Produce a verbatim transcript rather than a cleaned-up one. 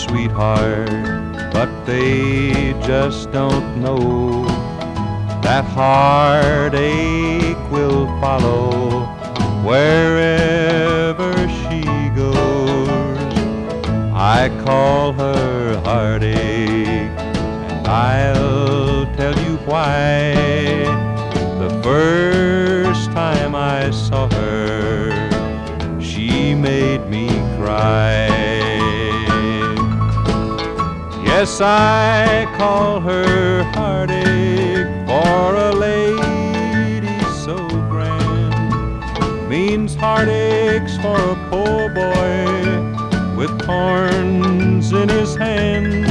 sweetheart, but they just don't know that heartache will follow wherever she goes. I call her heartache, and I'll tell you why. The first time I saw her, she made me cry. Yes, I call her heartache, for a lady so grand means heartaches for a poor boy with thorns in his hand.